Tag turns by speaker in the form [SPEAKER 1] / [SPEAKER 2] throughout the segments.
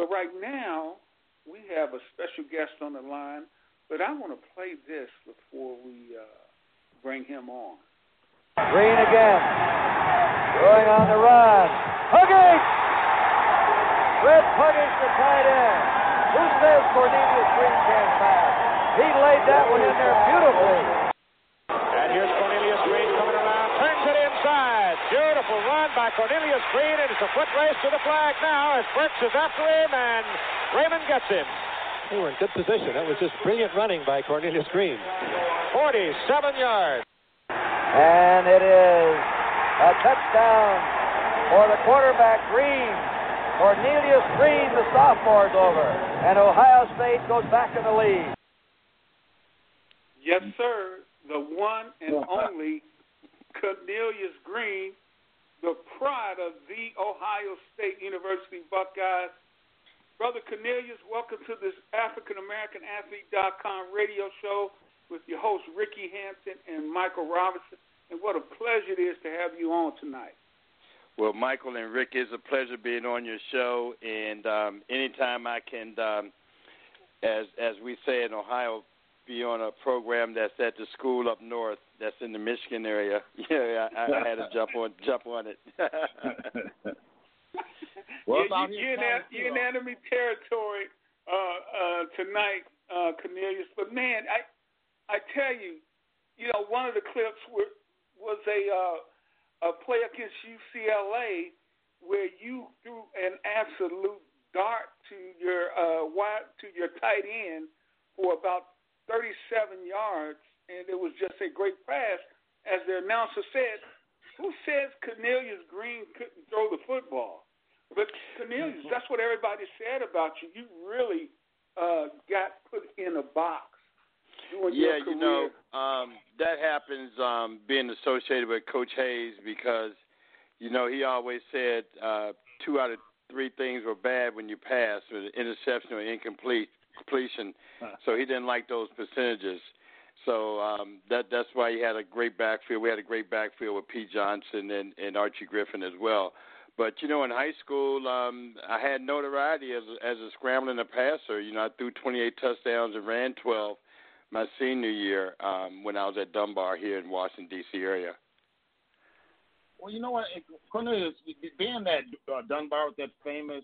[SPEAKER 1] right now, we have a special guest on the line, but I want to play this before we bring him on.
[SPEAKER 2] Green again. Going on the run. Huggins! Red Huggins, the tight end. Who says Cornelius Green can't pass? He laid that one in there beautifully.
[SPEAKER 3] And here's Cornelius Green coming around. Turns it inside. Beautiful run by Cornelius Green. And it's a foot race to the flag now as Burks is after him and Raymond gets him.
[SPEAKER 4] They were in good position. That was just brilliant running by Cornelius Green.
[SPEAKER 3] 47 yards.
[SPEAKER 2] And it is a touchdown for the quarterback, Green. Cornelius Green, the sophomore, is over. And Ohio State goes back in the lead.
[SPEAKER 1] Yes, sir. The one and only Cornelius Green, the pride of the Ohio State University Buckeyes. Brother Cornelius, welcome to this AfricanAmericanAthlete.com radio show with your hosts Ricky Hampton and Michael Robinson. And what a pleasure it is to have you on tonight.
[SPEAKER 5] Well, Michael and Rick, it's a pleasure being on your show. And anytime I can, as we say in Ohio, be on a program that's at the school up north, that's in the Michigan area, I had to jump on it.
[SPEAKER 1] Well, you're in enemy territory tonight, Cornelius. But man, I tell you, one of the clips was a play against UCLA where you threw an absolute dart to your tight end for about 37 yards, and it was just a great pass. As the announcer said, who says Cornelius Green couldn't throw the football? But Cornelius, that's what everybody said about you. You really got put in a box.
[SPEAKER 5] Yeah, that happens being associated with Coach Hayes because, he always said 2 out of 3 things were bad when you pass, with an interception or completion. So he didn't like those percentages. So that's why he had a great backfield. We had a great backfield with Pete Johnson and Archie Griffin as well. But, in high school, I had notoriety as a scrambling passer. I threw 28 touchdowns and ran 12 my senior year when I was at Dunbar here in Washington, D.C. area.
[SPEAKER 6] Well, you know what, Cornelius, being that Dunbar with that famous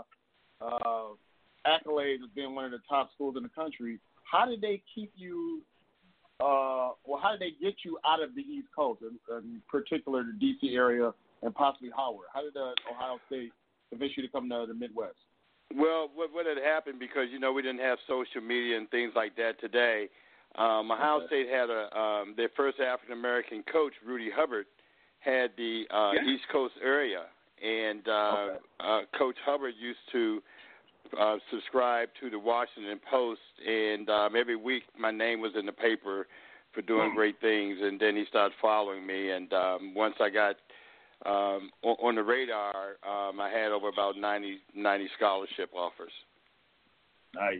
[SPEAKER 6] accolades as being one of the top schools in the country, how did they keep you how did they get you out of the East Coast, in particular the D.C. area and possibly Howard? How did Ohio State convince you to come to the Midwest?
[SPEAKER 5] Well, what had happened, because, we didn't have social media and things like that today, Ohio State had their first African-American coach, Rudy Hubbard, had the East Coast area. And Coach Hubbard used to subscribe to the Washington Post, and every week my name was in the paper for doing great things, and then he started following me. And once I got on the radar, I had over about 90 scholarship offers.
[SPEAKER 6] Nice.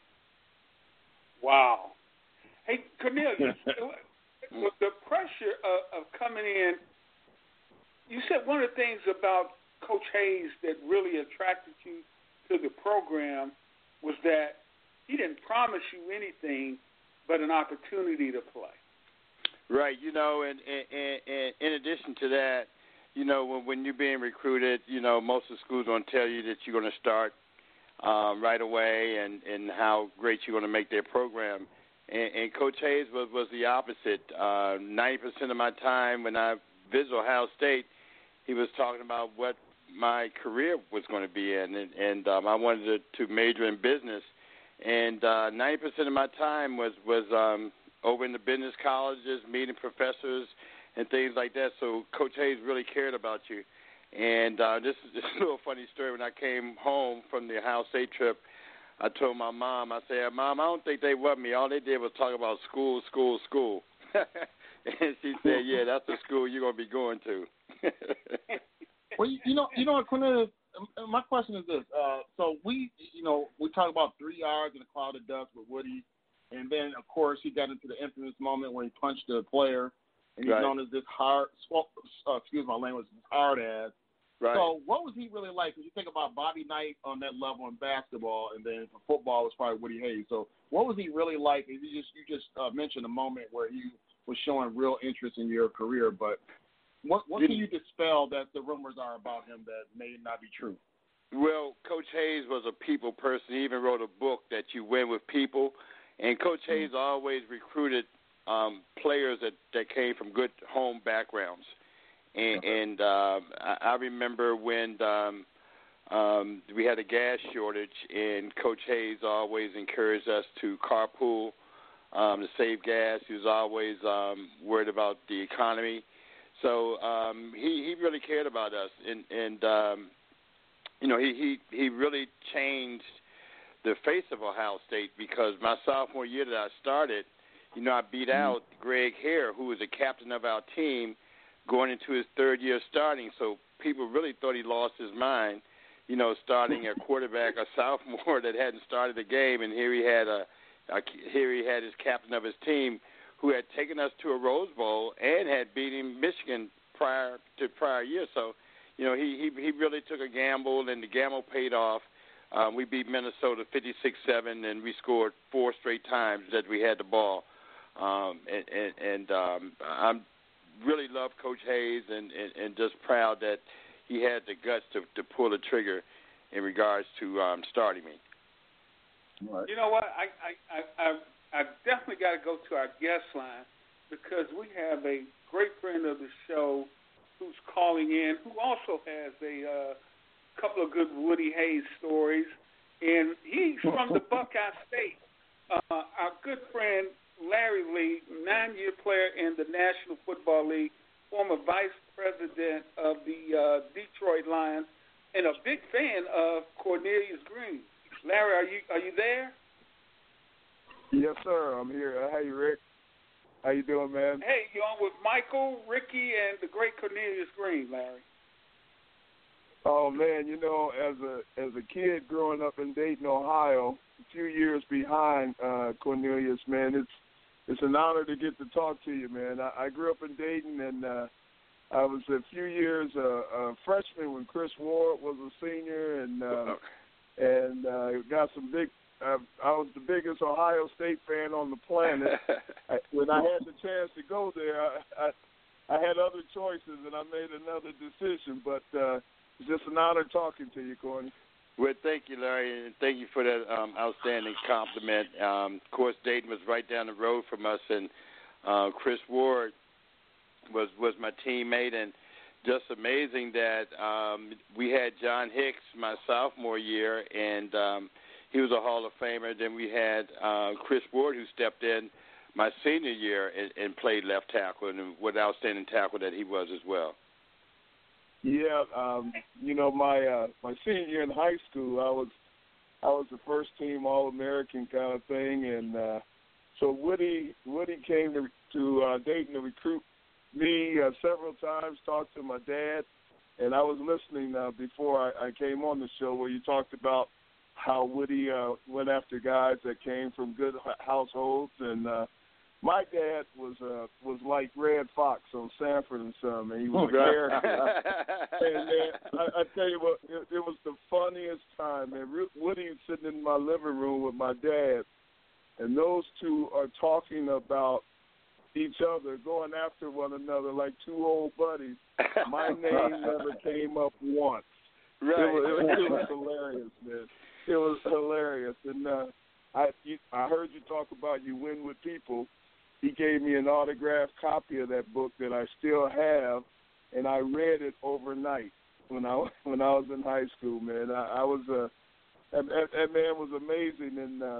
[SPEAKER 1] Wow. Hey, Cornelius, with the pressure of coming in, you said one of the things about Coach Hayes that really attracted you to the program was that he didn't promise you anything but an opportunity to play.
[SPEAKER 5] Right. And in addition to that, when you're being recruited, most of the schools don't tell you that you're going to start right away and how great you're going to make their program. And Coach Hayes was the opposite. 90% of my time when I visited Ohio State, he was talking about what my career was going to be in, and I wanted to major in business. And 90% of my time was over in the business colleges, meeting professors and things like that. So Coach Hayes really cared about you. And this is a little funny story. When I came home from the Ohio State trip, I told my mom, I said, "Mom, I don't think they want me. All they did was talk about school, school, school." And she said, "Yeah, that's the school you're going to be going to."
[SPEAKER 6] Well, you know what, Cornelius, my question is this. So we talk about 3 yards in a cloud of dust with Woody, and then, of course, he got into the infamous moment where he punched the player, and he's known as this hard, excuse my language, hard ass.
[SPEAKER 5] Right.
[SPEAKER 6] So what was he really like? Because you think about Bobby Knight on that level in basketball, and then for football was probably Woody Hayes. So what was he really like? You just mentioned a moment where he was showing real interest in your career, but what can you dispel that the rumors are about him that may not be true?
[SPEAKER 5] Well, Coach Hayes was a people person. He even wrote a book that you win with people. And Coach Hayes always recruited players that came from good home backgrounds. And I remember when we had a gas shortage, and Coach Hayes always encouraged us to carpool to save gas. He was always worried about the economy. So he really cared about us. And he really changed the face of Ohio State, because my sophomore year that I started, I beat out Greg Hare, who was the captain of our team, going into his third year starting. So people really thought he lost his mind, starting a quarterback, a sophomore that hadn't started a game, and here he had his captain of his team who had taken us to a Rose Bowl and had beaten Michigan prior year. So, he really took a gamble, and the gamble paid off. We beat Minnesota 56-7, and we scored 4 straight times that we had the ball. I'm really love Coach Hayes, and just proud that he had the guts to pull the trigger in regards to starting me.
[SPEAKER 6] Right.
[SPEAKER 1] You know what? I definitely got to go to our guest line, because we have a great friend of the show who's calling in, who also has a couple of good Woody Hayes stories, and he's from the Buckeye State. Our good friend Larry Lee, 9-year player in the National Football League, former vice president of the Detroit Lions, and a big fan of Cornelius Green. Larry, are you there?
[SPEAKER 7] Yes, sir. I'm here. Hey, Rick. How you doing, man?
[SPEAKER 1] Hey, you're on with Michael, Ricky, and the great Cornelius Green, Larry.
[SPEAKER 7] Oh man, as a kid growing up in Dayton, Ohio, a few years behind Cornelius, man, it's an honor to get to talk to you, man. I grew up in Dayton, and I was a few years a freshman when Chris Ward was a senior, and got some big. I was the biggest Ohio State fan on the planet. When I had the chance to go there, I had other choices, and I made another decision, but. It's just an honor talking to you, Corny.
[SPEAKER 5] Well, thank you, Larry, and thank you for that outstanding compliment. Of course, Dayton was right down the road from us, and Chris Ward was my teammate, and just amazing that we had John Hicks my sophomore year, and he was a Hall of Famer. Then we had Chris Ward, who stepped in my senior year and played left tackle, and what outstanding tackle that he was as well.
[SPEAKER 7] Yeah, my senior year in high school, I was the first team All-American kind of thing, and so Woody came to Dayton to recruit me several times. Talked to my dad, and I was listening before I came on the show where you talked about how Woody went after guys that came from good households, and my dad was like Red Fox on Sanford and Son, man. He was a character. And I tell you what, it was the funniest time, man. Woody was sitting in my living room with my dad, and those two are talking about each other, going after one another like two old buddies. My name never came up once.
[SPEAKER 5] Right.
[SPEAKER 7] It was hilarious, man. It was hilarious. And I heard you talk about you win with people. He gave me an autographed copy of that book that I still have, and I read it overnight when I was in high school. Man, I was that man was amazing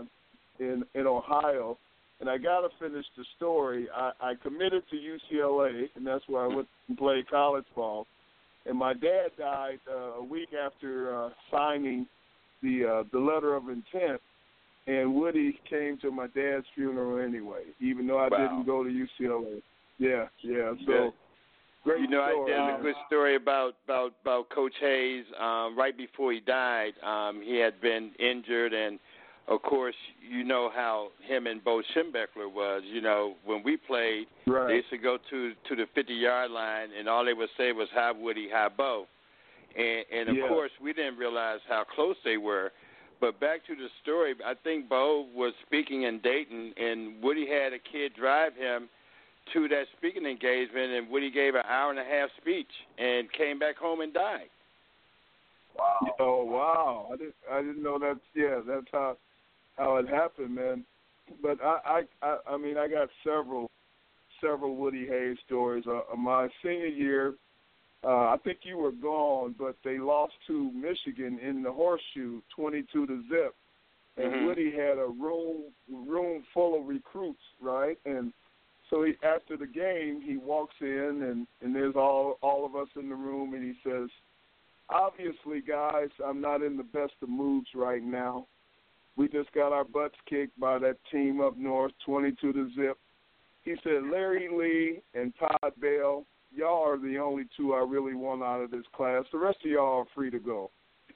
[SPEAKER 7] in Ohio. And I got to finish the story. I committed to UCLA, and that's where I went and played college ball. And my dad died a week after signing the letter of intent. And Woody came to my dad's funeral anyway, even though I didn't go to UCLA. Yeah. So great story.
[SPEAKER 5] There's a good story about Coach Hayes. Right before he died, he had been injured, and of course, you know how him and Bo Schembechler was. When we played, They used to go to the 50-yard line, and all they would say was "Hi Woody, hi Bo." And of course, we didn't realize how close they were. But back to the story, I think Bo was speaking in Dayton, and Woody had a kid drive him to that speaking engagement, and Woody gave an hour-and-a-half speech and came back home and died.
[SPEAKER 7] Wow! Oh, wow! I didn't know that. Yeah, that's how it happened, man. But I mean, I got several Woody Hayes stories. My senior year, I think you were gone, but they lost to Michigan in the Horseshoe, 22-0, and Woody had a room full of recruits, right? And so after the game, he walks in, and there's all of us in the room, and he says, "Obviously, guys, I'm not in the best of moods right now. We just got our butts kicked by that team up north, 22-0. He said, Larry Lee and Todd Bell, y'all are the only two I really want out of this class. The rest of y'all are free to go."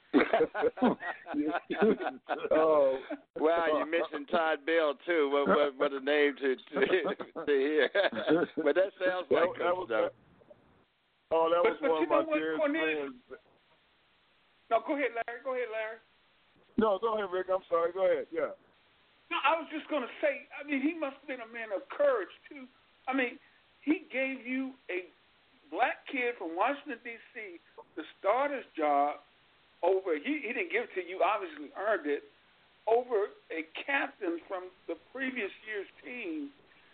[SPEAKER 5] Oh, wow, you mentioned Todd Bell too. What a name to hear. But that sounds like good stuff.
[SPEAKER 7] Oh, that was one of my dearest friends.
[SPEAKER 1] No, go ahead, Larry.
[SPEAKER 7] No, go ahead, Rick. I'm sorry. Go ahead. Yeah.
[SPEAKER 1] No, I was just going to say, I mean, he must have been a man of courage, too. I mean, he gave you a black kid from Washington, D.C., the starter's job over, he didn't give it to you, obviously earned it, over a captain from the previous year's team.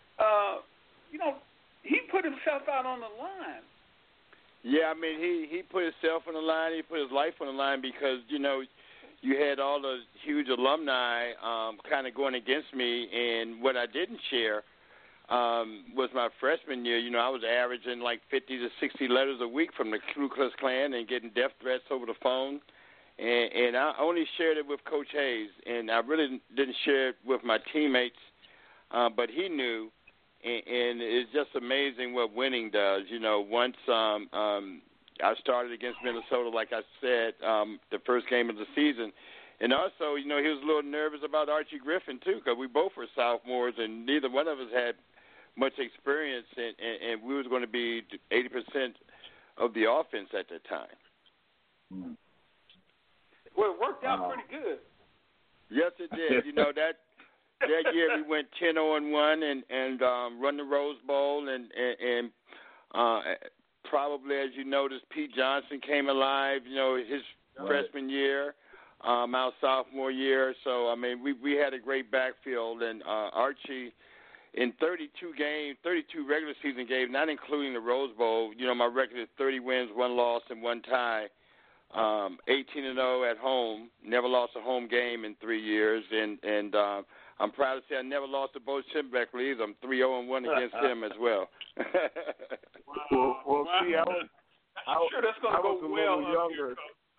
[SPEAKER 1] He put himself out on the line.
[SPEAKER 5] Yeah, I mean, he put himself on the line. He put his life on the line because, you had all those huge alumni kind of going against me, and what I didn't share was my freshman year. I was averaging like 50 to 60 letters a week from the Ku Klux Klan and getting death threats over the phone, and I only shared it with Coach Hayes, and I really didn't share it with my teammates, but he knew, and it's just amazing what winning does. Once I started against Minnesota, like I said, the first game of the season. And also, he was a little nervous about Archie Griffin, too, because we both were sophomores, and neither one of us had much experience, and we was going to be 80% of the offense at that time.
[SPEAKER 1] Well, it worked out pretty good.
[SPEAKER 5] Yes, it did. That year we went 10-0-1 and run the Rose Bowl, and probably, as you noticed, Pete Johnson came alive, his freshman year, our sophomore year. So, I mean, we had a great backfield. And Archie, in 32 regular season games, not including the Rose Bowl, my record is 30 wins, 1 loss, and 1 tie, 18-0 at home, never lost a home game in 3 years. And I'm proud to say I never lost to Bo Schembechler either. I'm 3-0-1 against him as well.
[SPEAKER 7] Well, see,
[SPEAKER 1] I'm sure that's going to go well.
[SPEAKER 7] Little younger.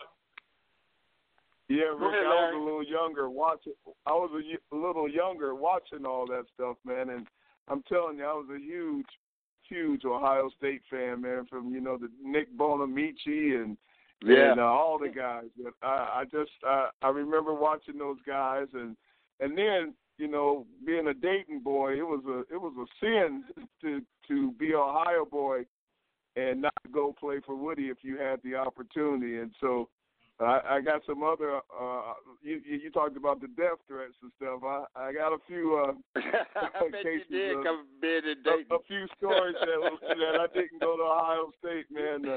[SPEAKER 7] Yeah, Rick, I was a little younger watching. I was a little younger watching all that stuff, man. And I'm telling you, I was a huge Ohio State fan, man. From the Nick Bonamici and all the guys. But I remember watching those guys, and then being a Dayton boy, it was a sin to be an Ohio boy and not go play for Woody if you had the opportunity. And so I got some other. You talked about the death threats and stuff. I got a few cases.
[SPEAKER 5] You did come bid in Dayton.
[SPEAKER 7] A few stories that I didn't go to Ohio State, man.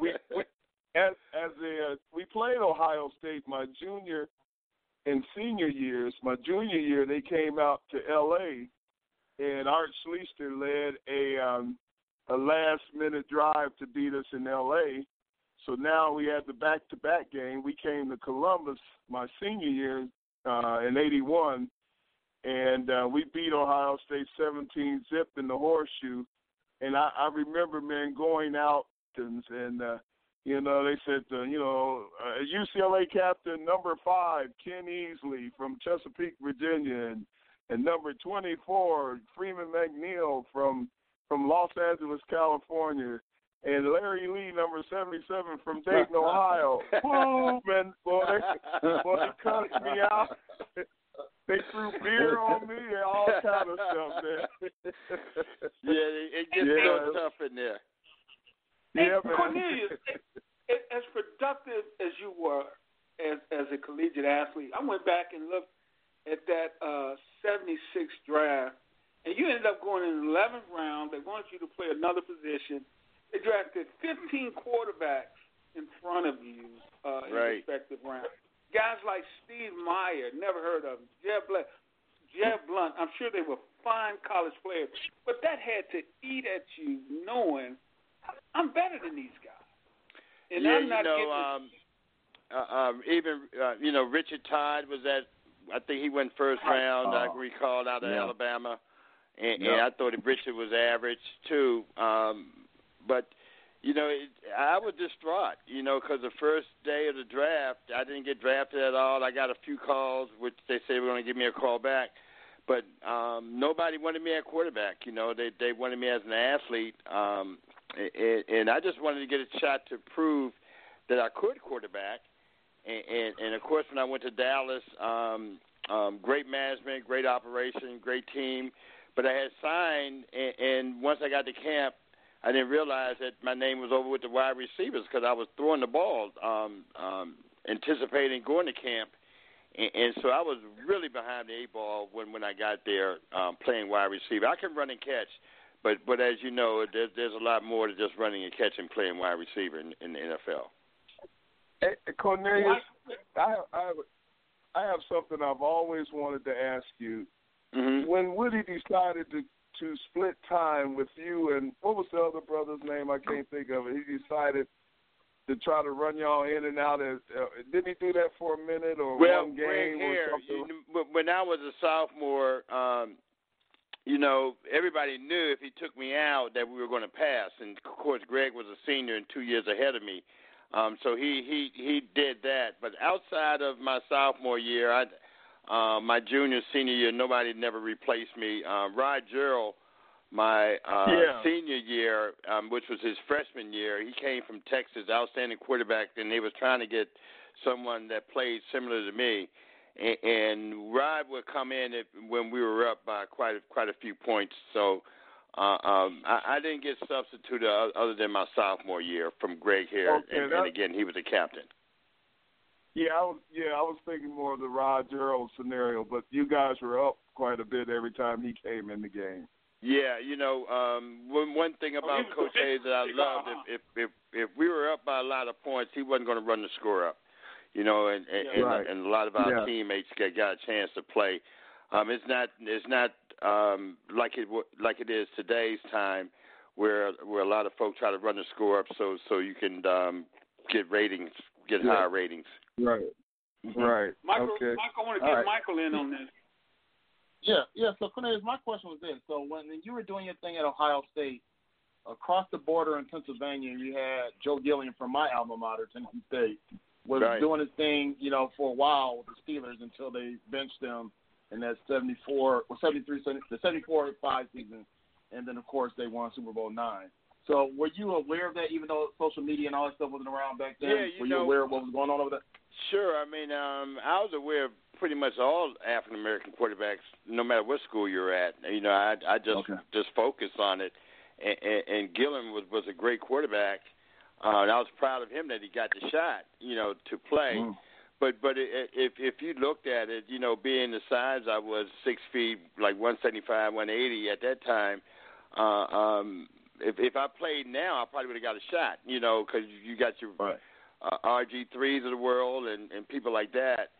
[SPEAKER 7] We played Ohio State my junior and senior years. My junior year, they came out to L.A. and Art Schlichter led a last-minute drive to beat us in L.A. So now we had the back-to-back game. We came to Columbus my senior year in '81, and we beat Ohio State 17-0 in the Horseshoe. And I remember, man, going out and they said, UCLA captain number 5, Ken Easley from Chesapeake, Virginia, and number 24, Freeman McNeil from Los Angeles, California, and Larry Lee, number 77 from Dayton, Ohio. Boom, man, boy, they cut me out. They threw beer on me and all kind of stuff, man.
[SPEAKER 5] It gets so tough in there.
[SPEAKER 1] Hey, Cornelius, as collegiate athlete. I went back and looked at that 76 draft, and you ended up going in the 11th round. They wanted you to play another position. They drafted 15 quarterbacks in front of you in the respective round. Guys like Steve Meyer, never heard of him. Jeb Blunt, I'm sure they were fine college players, but that had to eat at you knowing I'm better than these guys. And
[SPEAKER 5] yeah,
[SPEAKER 1] I'm not
[SPEAKER 5] Richard Todd was at, I think he went first round, I recall, out of Alabama. And I thought Richard was average, too. But, I was distraught, because the first day of the draft, I didn't get drafted at all. I got a few calls, which they said they were going to give me a call back. But nobody wanted me at quarterback. They wanted me as an athlete. And I just wanted to get a shot to prove that I could quarterback. And of course, when I went to Dallas, great management, great operation, great team. But I had signed, and once I got to camp, I didn't realize that my name was over with the wide receivers because I was throwing the ball, anticipating going to camp. And so I was really behind the eight ball when I got there playing wide receiver. I can run and catch, but as you know, there's a lot more to just running and catching, playing wide receiver in the NFL.
[SPEAKER 7] Hey, Cornelius, I have something I've always wanted to ask you.
[SPEAKER 5] Mm-hmm.
[SPEAKER 7] When Woody decided to split time with you and what was the other brother's name? I can't think of it. He decided to try to run y'all in and out. Didn't he do that for a minute or one game or something?
[SPEAKER 5] When I was a sophomore, everybody knew if he took me out that we were going to pass. And, of course, Greg was a senior and 2 years ahead of me. So he did that. But outside of my sophomore year, my junior, senior year, nobody never replaced me. Rod Gerald, my senior year, which was his freshman year, he came from Texas, outstanding quarterback, and they was trying to get someone that played similar to me. And Rod would come in when we were up by quite a few points. So I didn't get substituted other than my sophomore year from Greg Hare, and again, he was a captain.
[SPEAKER 7] I was thinking more of the Rod Gerald scenario, but you guys were up quite a bit every time he came in the game.
[SPEAKER 5] Yeah, one thing about Coach Hayes that I loved, if we were up by a lot of points, he wasn't going to run the score up, and a lot of our teammates got a chance to play. It's not like it is today's time, where a lot of folks try to run the score up so you can get ratings, higher ratings.
[SPEAKER 7] Right.
[SPEAKER 1] Michael,
[SPEAKER 7] okay.
[SPEAKER 1] I want to get Michael in on this.
[SPEAKER 6] Yeah. So, Cornelius, my question was this. So, when you were doing your thing at Ohio State, across the border in Pennsylvania, you had Joe Gilliam from my alma mater, Tennessee State, was doing his thing, for a while with the Steelers until they benched him in that 74-5 season, and then, of course, they won Super Bowl IX. So, were you aware of that, even though social media and all that stuff wasn't around back then?
[SPEAKER 5] Yeah,
[SPEAKER 6] were you aware of what was going on over there?
[SPEAKER 5] Sure. I mean, I was aware of pretty much all African American quarterbacks, no matter what school you're at. I just focused on it. And Gilliam was a great quarterback. And I was proud of him that he got the shot, to play. Mm. But if you looked at it, being the size I was, 6 feet, like 175, 180 at that time, if I played now, I probably would have got a shot, because you got your RG3s of the world and people like that.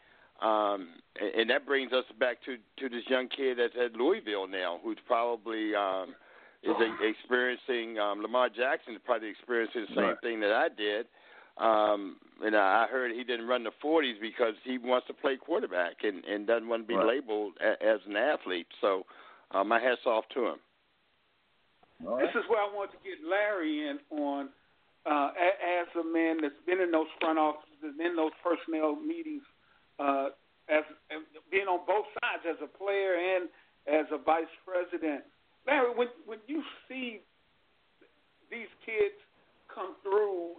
[SPEAKER 5] And that brings us back to this young kid that's at Louisville now, who's probably is experiencing, Lamar Jackson is probably experiencing the same thing that I did. And I heard he didn't run the 40s because he wants to play quarterback and doesn't want to be labeled as an athlete. So my hat's off to him.
[SPEAKER 1] This is where I want to get Larry in on, as a man that's been in those front offices, in those personnel meetings, as being on both sides as a player and as a vice president. Larry, when you see these kids come through,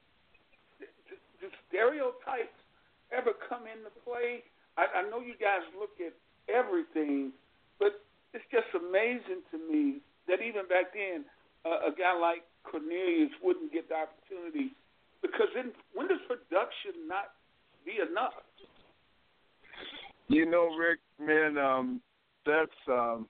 [SPEAKER 1] do stereotypes ever come into play? I know you guys look at everything, but it's just amazing to me that even back then, a guy like Cornelius wouldn't get the opportunity, because when does production not be enough?
[SPEAKER 7] You know, Rick, man, that's the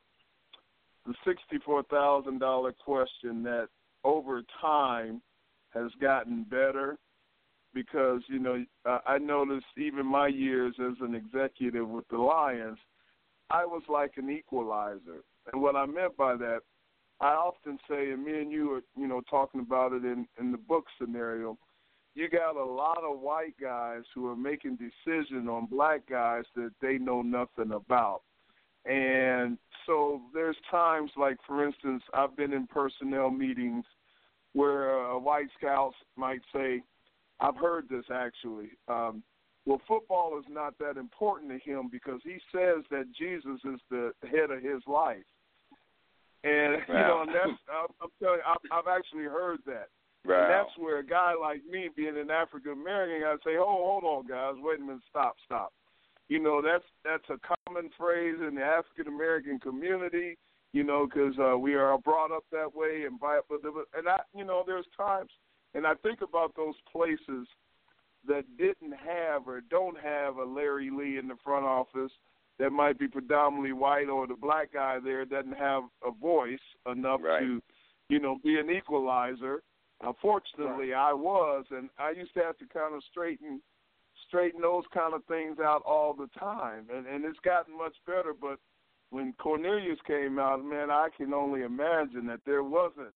[SPEAKER 7] $64,000 question that over time has gotten better because, you know, I noticed even my years as an executive with the Lions, I was like an equalizer. And what I meant by that, I often say, and me and you are, you know, talking about it in the book scenario, you got a lot of white guys who are making decisions on black guys that they know nothing about. And so there's times like, for instance, I've been in personnel meetings where white scouts might say, I've heard this actually, well, football is not that important to him because he says that Jesus is the head of his life. And, you know, and that's, I'm telling you, I've actually heard that. Wow. And that's where a guy like me, being an African-American, I say, hold on, guys, wait a minute, stop. You know, that's a common phrase in the African-American community, you know, because we are brought up that way. And I, you know, there's times, and I think about those places that didn't have or don't have a Larry Lee in the front office that might be predominantly white, or the black guy there doesn't have a voice enough to, you know, be an equalizer. Fortunately, I was, and I used to have to kind of straighten those kind of things out all the time, and it's gotten much better. But when Cornelius came out, man, I can only imagine that there wasn't,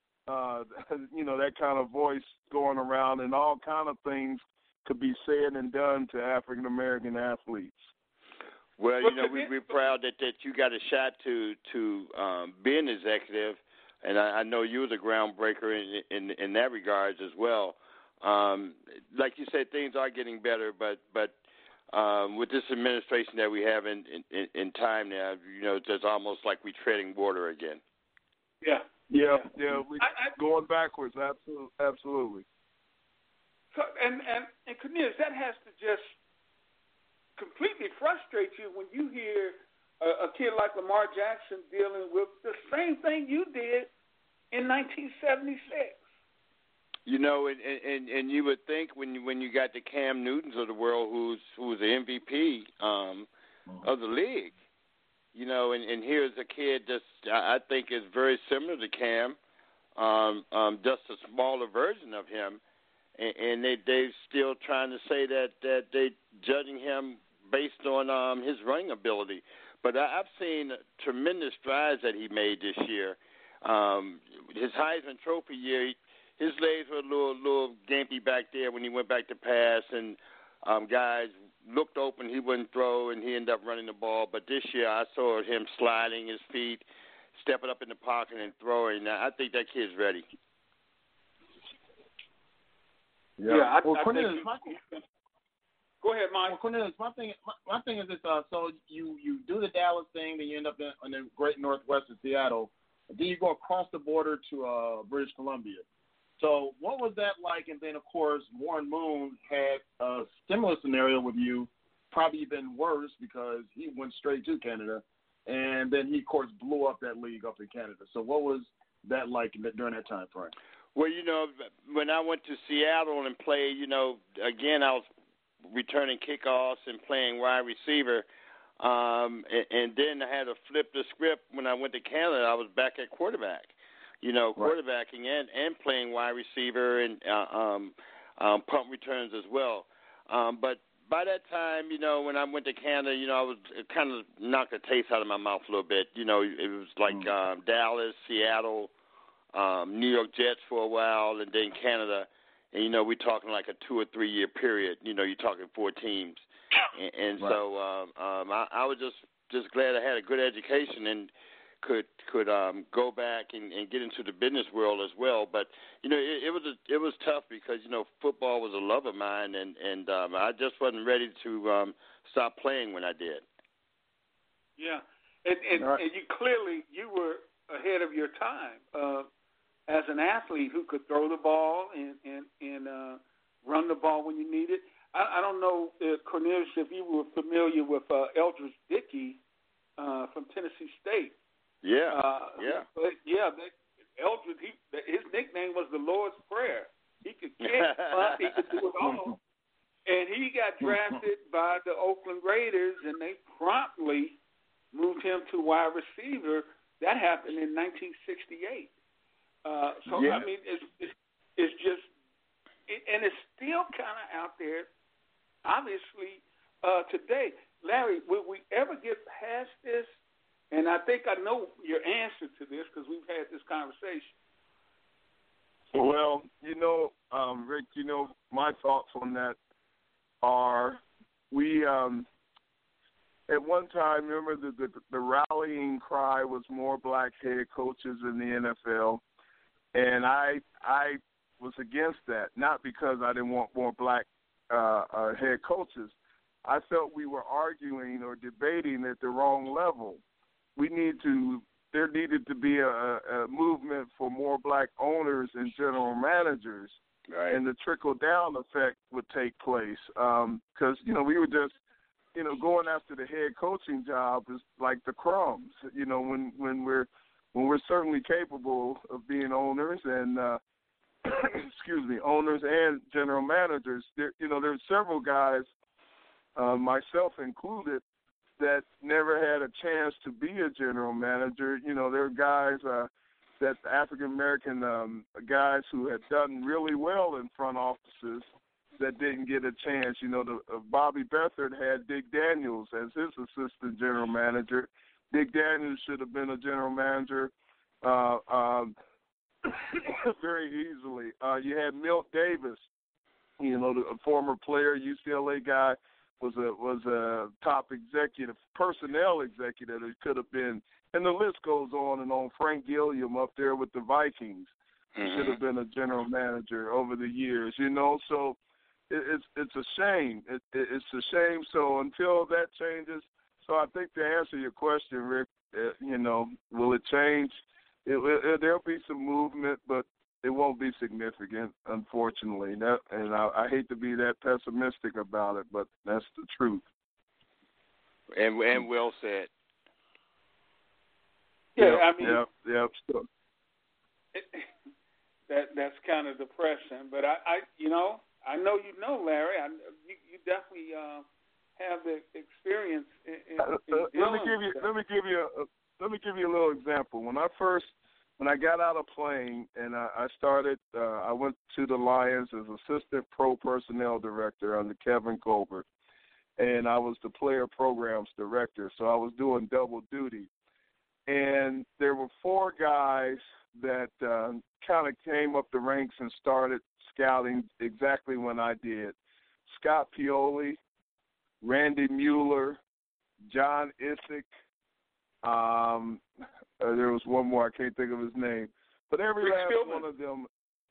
[SPEAKER 7] you know, that kind of voice going around, and all kind of things could be said and done to African American athletes.
[SPEAKER 5] Well, you know, we're proud that you got a shot to be an executive, and I know you was a groundbreaker in that regards as well. Like you said, things are getting better, but with this administration that we have in time now, you know, it's almost like we're treading water again.
[SPEAKER 1] Yeah.
[SPEAKER 7] We're going backwards, absolutely.
[SPEAKER 1] So, and Cornelius, that has to just completely frustrate you when you hear a kid like Lamar Jackson dealing with the same thing you did in 1976.
[SPEAKER 5] You know, and you would think when you got the Cam Newtons of the world, who's the MVP of the league, you know, and here's a kid that's I think is very similar to Cam, just a smaller version of him, and they're still trying to say that they judging him based on his running ability. But I've seen tremendous strides that he made this year. His Heisman Trophy year, his legs were a little gampy back there when he went back to pass, and guys looked open, he wouldn't throw, and he ended up running the ball. But this year I saw him sliding his feet, stepping up in the pocket and throwing. Now, I think that kid's ready.
[SPEAKER 1] Yeah,
[SPEAKER 6] well,
[SPEAKER 1] Cornelius, go ahead, Mike.
[SPEAKER 6] Well, Cornelius, my thing is this. So you do the Dallas thing, then you end up in the great Northwest of Seattle. Then you go across the border to British Columbia. So what was that like? And then, of course, Warren Moon had a similar scenario with you, probably even worse because he went straight to Canada. And then he, of course, blew up that league up in Canada. So what was that like during that time frame?
[SPEAKER 5] Well, you know, when I went to Seattle and played, you know, again, I was returning kickoffs and playing wide receiver. And then I had to flip the script when I went to Canada. I was back at quarterback, you know, quarterbacking and playing wide receiver and punt returns as well. But by that time, you know, when I went to Canada, you know, I was kind of knocked the taste out of my mouth a little bit. You know, it was like Dallas, Seattle, New York Jets for a while, and then Canada. And, you know, we're talking like a 2 or 3 year period. You know, you're talking 4 teams. And so I was just glad I had a good education and could go back and get into the business world as well. But, you know, it was tough because, you know, football was a love of mine, and I just wasn't ready to stop playing when I did.
[SPEAKER 1] Yeah, and you clearly you were ahead of your time as an athlete who could throw the ball and run the ball when you need it. I don't know, Cornelius, if you were familiar with Eldridge Dickey from Tennessee State.
[SPEAKER 5] Yeah.
[SPEAKER 1] Eldridge, his nickname was the Lord's Prayer. He could kick, punt, he could do it all. And he got drafted by the Oakland Raiders, and they promptly moved him to wide receiver. That happened in 1968. I mean, it's just, and it's still kind of out there, obviously, today. Larry, will we ever get past this? And I think I know your answer to this because we've had this conversation.
[SPEAKER 7] Well, Rick, my thoughts on that are we at one time, remember the rallying cry was more black head coaches in the NFL, and I was against that, not because I didn't want more black head coaches. I felt we were arguing or debating at the wrong level. There needed to be a movement for more black owners and general managers,
[SPEAKER 5] right.
[SPEAKER 7] And the trickle-down effect would take place. Because, we were just, going after the head coaching job is like the crumbs. When we're certainly capable of being owners and, owners and general managers. There's several guys, myself included, that never had a chance to be a general manager. There are guys that African-American guys who had done really well in front offices that didn't get a chance. Bobby Beathard had Dick Daniels as his assistant general manager. Dick Daniels should have been a general manager very easily. You had Milt Davis, the former player, UCLA guy, was a top executive, personnel executive. It could have been, and the list goes on and on. Frank Gilliam up there with the Vikings should have been a general manager over the years. So it's a shame. It's a shame. So until that changes, so I think to answer your question, Rick, will it change? There'll be some movement, but it won't be significant, unfortunately. And I hate to be that pessimistic about it, but that's the truth.
[SPEAKER 5] And well said.
[SPEAKER 1] Yeah,
[SPEAKER 7] Yep. Sure.
[SPEAKER 1] That's kind of depressing, but I know, Larry. You definitely have the experience.
[SPEAKER 7] Let me give you a little example. When I got out of playing and I started, I went to the Lions as assistant pro personnel director under Kevin Colbert, and I was the player programs director, so I was doing double duty. And there were four guys that kind of came up the ranks and started scouting exactly when I did. Scott Pioli, Randy Mueller, John Isick. There was one more, I can't think of his name. But every last one of them,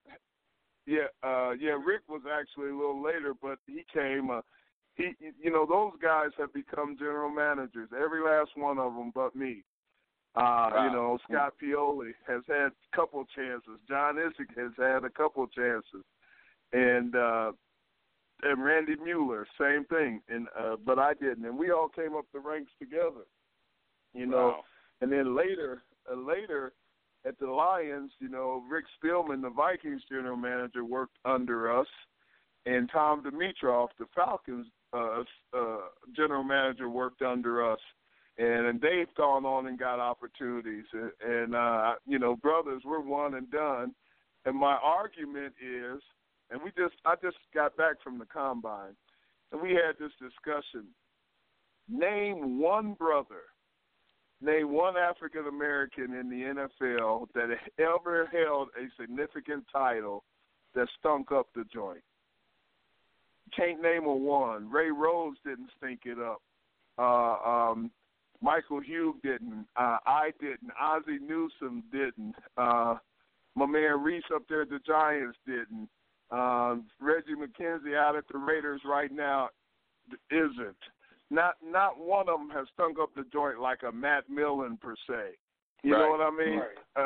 [SPEAKER 7] Rick was actually a little later, but he came. Those guys have become general managers, every last one of them but me.
[SPEAKER 5] Wow.
[SPEAKER 7] Scott Pioli has had a couple chances. John Isick has had a couple chances. And Randy Mueller, same thing. And but I didn't. And we all came up the ranks together.
[SPEAKER 5] Wow.
[SPEAKER 7] And then later at the Lions, Rick Spielman, the Vikings general manager, worked under us, and Tom Dimitroff, the Falcons general manager, worked under us. And they've gone on and got opportunities. And brothers, we're one and done. And my argument is, and I just got back from the combine, and we had this discussion. Name one African American in the NFL that ever held a significant title that stunk up the joint. Can't name a one. Ray Rhodes didn't stink it up. Michael Hugh didn't. I didn't. Ozzie Newsome didn't. My man Reese up there at the Giants didn't. Reggie McKenzie out at the Raiders right now isn't. Not one of them has stunk up the joint like a Matt Millen per se. You know what I mean?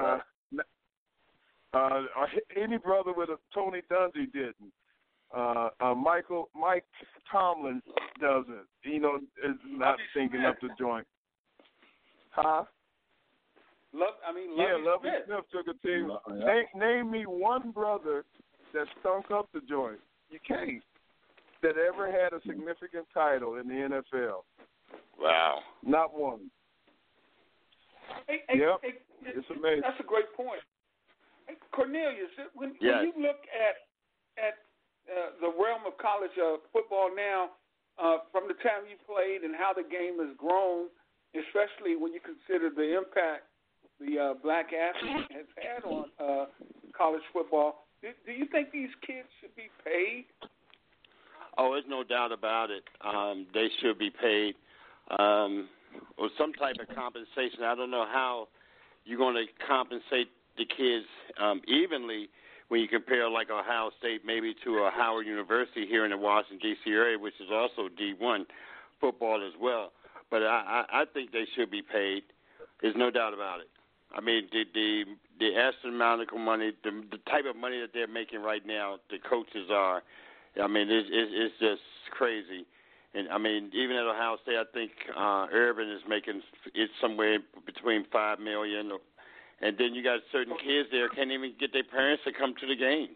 [SPEAKER 5] Right.
[SPEAKER 7] Any brother with a Tony Dungy didn't. Mike Tomlin doesn't. Is not stinking up the joint. Huh? Lovie Smith took a team. Name me one brother that stunk up the joint. You can't. That ever had a significant title in the NFL.
[SPEAKER 5] Wow.
[SPEAKER 7] Not one.
[SPEAKER 1] Yep.
[SPEAKER 7] It's amazing.
[SPEAKER 1] That's a great point. Hey, Cornelius, when
[SPEAKER 5] Yes.
[SPEAKER 1] you look at the realm of college football now, from the time you played and how the game has grown, especially when you consider the impact the black athlete has had on college football, do you think these kids should be paid?
[SPEAKER 5] Oh, there's no doubt about it. They should be paid. Or some type of compensation. I don't know how you're going to compensate the kids evenly when you compare like Ohio State maybe to a Howard University here in the Washington, D.C. area, which is also D1 football as well. But I think they should be paid. There's no doubt about it. I mean, the astronomical money, the type of money that they're making right now, the coaches are, I mean, it's just crazy. And, I mean, even at Ohio State, I think Urban is making it somewhere between $5 million. And then you got certain kids there can't even get their parents to come to the games.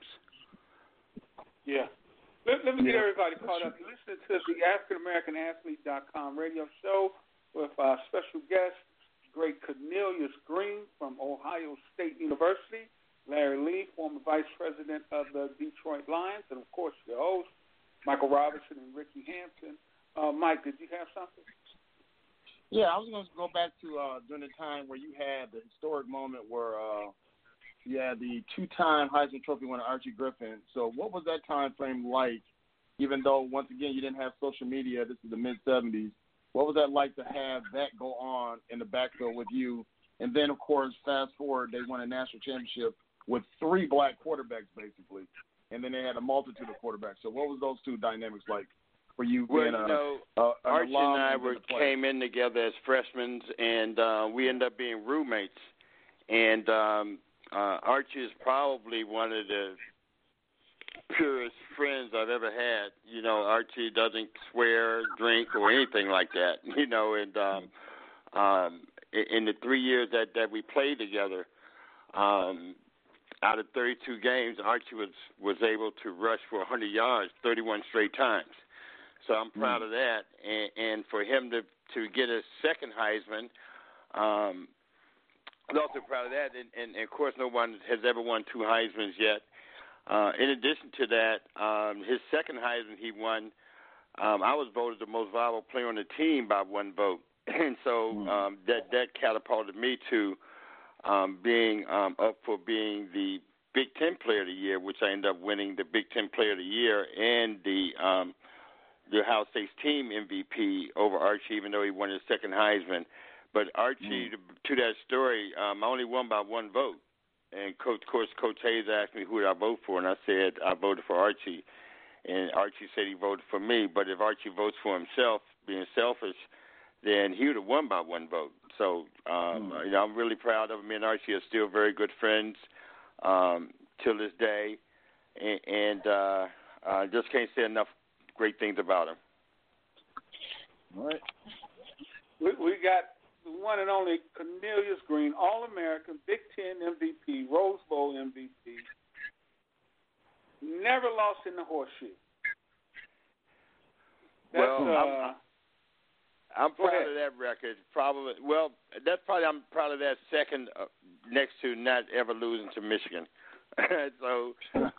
[SPEAKER 1] Yeah. Let me get everybody caught up. You're listening to the AfricanAmericanAthlete.com radio show with our special guest, great Cornelius Green from Ohio State University, Larry Lee, former vice president of the Detroit Lions, and, of course, your host, Michael Robinson and Ricky Hampton. Mike, did you have something?
[SPEAKER 6] Yeah, I was going to go back to during the time where you had the historic moment where you had the two-time Heisman Trophy winner Archie Griffin. So what was that time frame like, even though, once again, you didn't have social media, this is the mid-'70s, what was that like to have that go on in the backfield with you? And then, of course, fast forward, they won a national championship with 3 black quarterbacks, basically. And then they had a multitude of quarterbacks. So what was those two dynamics like for you?
[SPEAKER 5] Well,
[SPEAKER 6] being
[SPEAKER 5] Archie and I came in together as freshmen, and we ended up being roommates. And Archie is probably one of the purest friends I've ever had. You know, Archie doesn't swear, drink, or anything like that. You know, and in the 3 years that we played together, out of 32 games, Archie was able to rush for 100 yards 31 straight times. So I'm proud of that. And for him to get a second Heisman, I'm also proud of that. And of course, no one has ever won 2 Heismans yet. In addition to that, his second Heisman he won, I was voted the most valuable player on the team by 1 vote. And so that catapulted me to being up for being the Big Ten Player of the Year, which I ended up winning the Big Ten Player of the Year and the Ohio State's team MVP over Archie, even though he won his second Heisman. But Archie, to that story, I only won by 1 vote. And, Coach Hayes asked me who did I vote for, and I said I voted for Archie. And Archie said he voted for me. But if Archie votes for himself, being selfish, then he would have won by 1 vote. So, you know, I'm really proud of him. Me and Archie are still very good friends till this day. And I just can't say enough great things about him.
[SPEAKER 6] All right.
[SPEAKER 1] We got the one and only Cornelius Green, All-American, Big Ten MVP, Rose Bowl MVP. Never lost in the horseshoe.
[SPEAKER 5] I'm proud of that record. Probably, I'm proud of that second next to not ever losing to Michigan. So,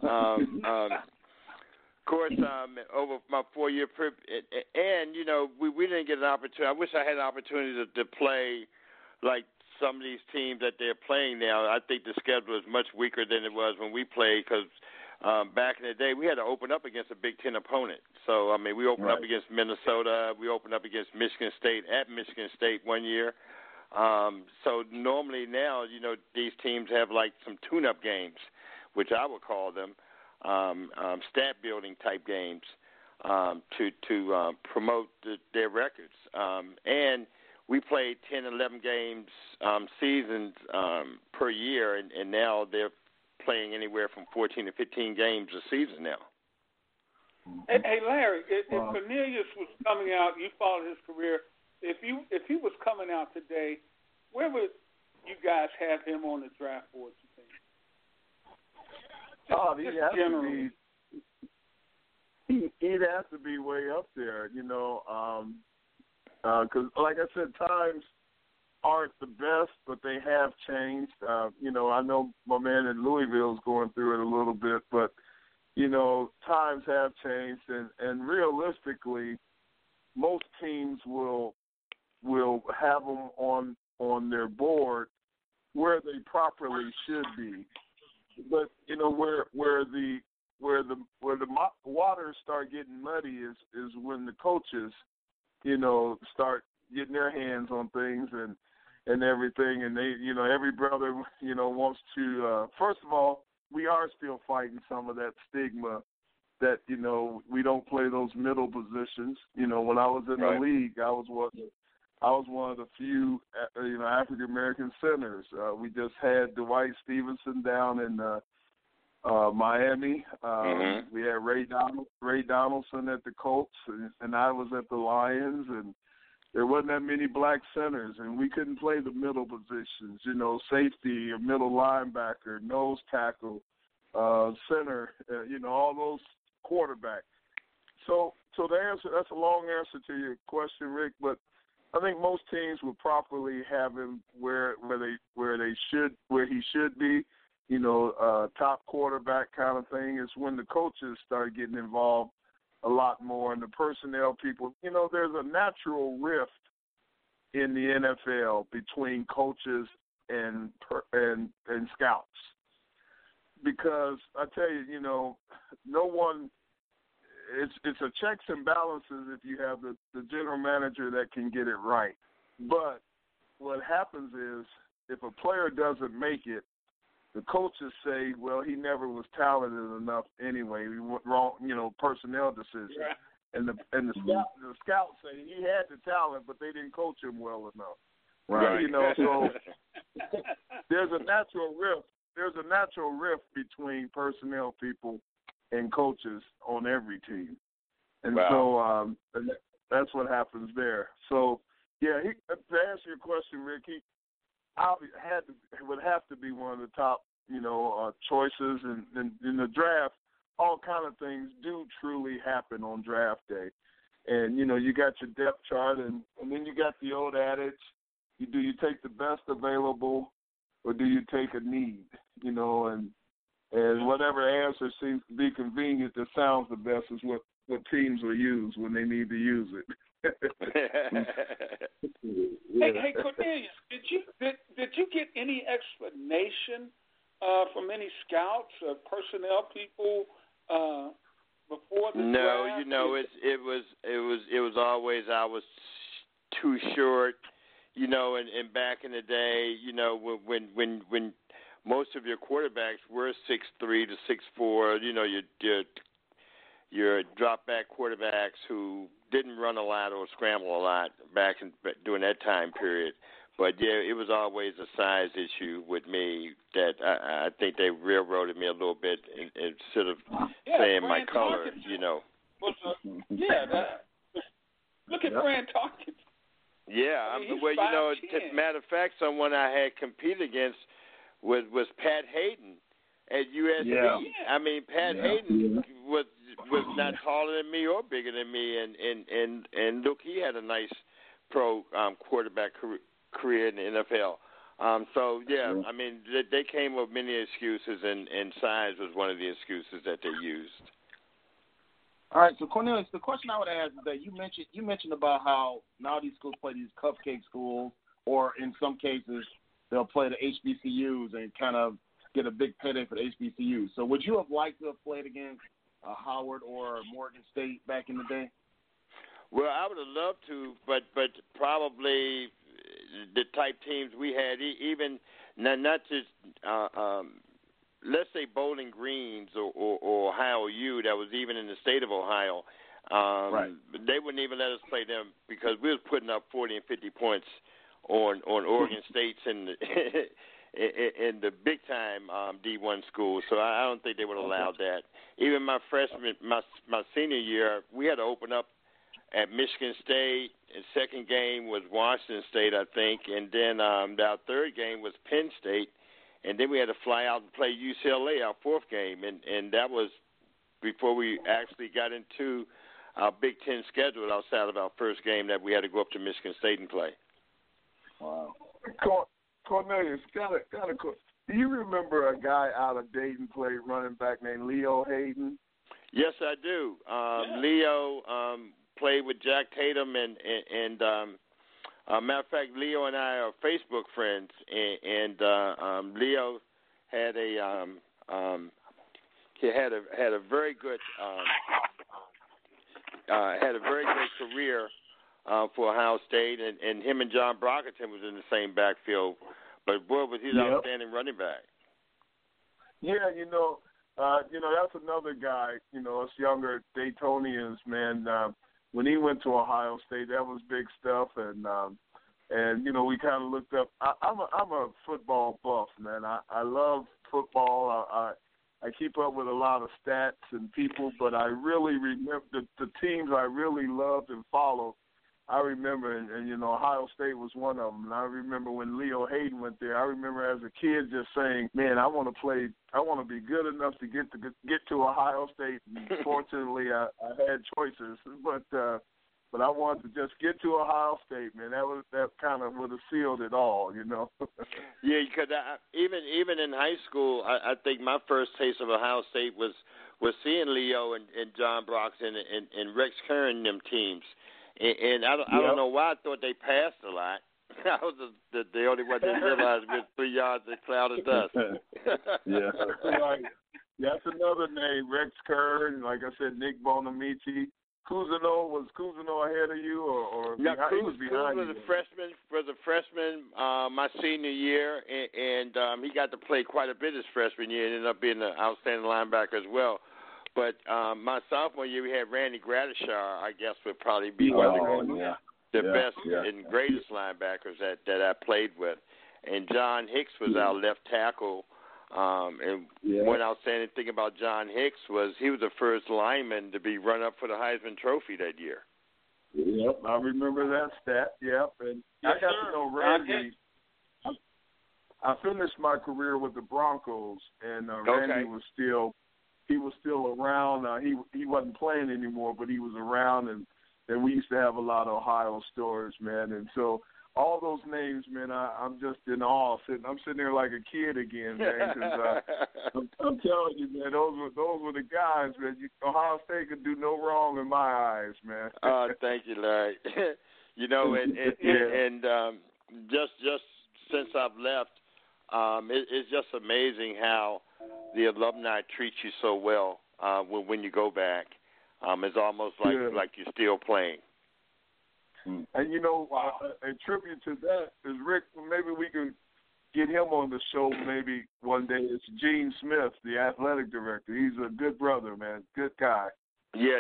[SPEAKER 5] of course, over my 4-year trip, and you know, we didn't get an opportunity. I wish I had an opportunity to play like some of these teams that they're playing now. I think the schedule is much weaker than it was when we played because back in the day we had to open up against a Big Ten opponent. So I mean, we opened up against Minnesota. We opened up against Michigan State at Michigan State 1 year. So normally now, you know, these teams have like some tune-up games, which I would call them. Stat building type games to promote their records. And we played 10, 11 games seasons per year, and now they're playing anywhere from 14 to 15 games a season now.
[SPEAKER 1] Hey Larry, if Cornelius was coming out, you followed his career. If he was coming out today, where would you guys have him on the draft board, you think?
[SPEAKER 7] He'd have to be way up there, you know. Because, like I said, times aren't the best, but they have changed. I know my man in Louisville is going through it a little bit, but, times have changed. And realistically, most teams will have them on their board where they properly should be. But, where the waters start getting muddy is when the coaches, start getting their hands on things and everything, and they, every brother, wants to. First of all, we are still fighting some of that stigma that we don't play those middle positions. When I was in the league, I was one of the few African American centers. We just had Dwight Stevenson down in Miami. We had Ray Donaldson at the Colts, and I was at the Lions, and there wasn't that many black centers, and we couldn't play the middle positions, safety, or middle linebacker, nose tackle, center, all those quarterbacks. So the answer, that's a long answer to your question, Rick, but I think most teams would properly have him where he should be, top quarterback kind of thing. Is when the coaches start getting involved a lot more, and the personnel people. There's a natural rift in the NFL between coaches and scouts, because I tell you, no one. It's a checks and balances if you have the general manager that can get it right. But what happens is if a player doesn't make it, the coaches say, well, he never was talented enough anyway. We went wrong, personnel decisions. Right. And the scouts say he had the talent, but they didn't coach him well enough. Right. So there's a natural rift. There's a natural rift between personnel people and coaches on every team. And so that's what happens there. So, yeah, to answer your question, Rick, he would have to be one of the top, choices. And in the draft, all kind of things do truly happen on draft day. And, you got your depth chart, and then you got the old adage, do you take the best available or do you take a need, and whatever answer seems to be convenient that sounds the best is what teams will use when they need to use it.
[SPEAKER 1] Hey, Cornelius, did you get any explanation from any scouts or personnel people before the draft?
[SPEAKER 5] No, it was always I was too short, and back in the day, when most of your quarterbacks were 6'3" to 6'4", your drop back quarterbacks who didn't run a lot or scramble a lot during that time period. But yeah, it was always a size issue with me that I think they railroaded me a little bit instead of saying my color,
[SPEAKER 1] Look at Fran Tarkins.
[SPEAKER 5] Yeah, matter of fact, someone I had competed against was Pat Hayden at USC.
[SPEAKER 6] Yeah.
[SPEAKER 5] I mean, Pat Hayden was not taller than me or bigger than me, and look, he had a nice pro quarterback career in the NFL. I mean, they came with many excuses, and size was one of the excuses that they used.
[SPEAKER 6] All right, so Cornelius, the question I would ask is that you mentioned about how now these schools play these cupcake schools, or in some cases they'll play the HBCUs and kind of get a big payday for the HBCUs. So would you have liked to have played against Howard or Morgan State back in the day?
[SPEAKER 5] Well, I would have loved to, but probably the type teams we had, even not just let's say Bowling Greens or Ohio U, that was even in the state of Ohio.
[SPEAKER 6] Right.
[SPEAKER 5] They wouldn't even let us play them because we was putting up 40 and 50 points on Oregon State's in the big time D1 schools. So I don't think they would have allowed that. Even my senior year, we had to open up at Michigan State. And second game was Washington State, I think, and then our third game was Penn State. And then we had to fly out and play UCLA, our fourth game, and that was before we actually got into our Big Ten schedule outside of our first game that we had to go up to Michigan State and play.
[SPEAKER 7] Wow. Cornelius, do you remember a guy out of Dayton played running back named Leo Hayden?
[SPEAKER 5] Yes, I do. Leo played with Jack Tatum, and matter of fact, Leo and I are Facebook friends, and Leo had a very good career for Ohio State, and him and John Brockington was in the same backfield. But boy, was he an outstanding running back.
[SPEAKER 7] Yeah, that's another guy. Us younger Daytonians, man. When he went to Ohio State, that was big stuff, and we kind of looked up. I'm a football buff, man. I love football. I keep up with a lot of stats and people, but I really remember the teams I really loved and followed. I remember, and Ohio State was one of them. And I remember when Leo Hayden went there. I remember as a kid just saying, "Man, I want to be good enough to get to Ohio State." And fortunately, I had choices, but I wanted to just get to Ohio State, man. That kind of would have sealed it all,
[SPEAKER 5] Yeah, because even in high school, I think my first taste of Ohio State was seeing Leo and John Broxton and Rex Kern and them teams. And I don't know why I thought they passed a lot. I was the only one that realized with 3 yards of cloud of dust.
[SPEAKER 7] Yeah, right. That's another name, Rex Kern. Like I said, Nick Bonamici. Was Cousineau ahead of you, or
[SPEAKER 5] no?
[SPEAKER 7] He was behind
[SPEAKER 5] was
[SPEAKER 7] you.
[SPEAKER 5] Was a freshman my senior year, and he got to play quite a bit his freshman year. And ended up being an outstanding linebacker as well. But my sophomore year, we had Randy Gradishar. I guess would probably be one of the best and greatest linebackers that I played with. And John Hicks was our left tackle. One outstanding thing about John Hicks was he was the first lineman to be run up for the Heisman Trophy that year.
[SPEAKER 7] Yep, I remember that stat. Yep, and I got to know Randy. I finished my career with the Broncos, and Randy was still around. He wasn't playing anymore, but he was around, and we used to have a lot of Ohio stories, man. And so all those names, man, I'm just in awe. I'm sitting there like a kid again, man. Cause, I'm telling you, man, those were the guys, man. Ohio State could do no wrong in my eyes, man.
[SPEAKER 5] Thank you, Larry. Just since I've left, it's just amazing how the alumni treat you so well when you go back. It's almost like you're still playing.
[SPEAKER 7] And a tribute to that is Rick. Maybe we can get him on the show maybe one day. It's Gene Smith, the athletic director. He's a good brother, man. Good guy.
[SPEAKER 5] Yeah,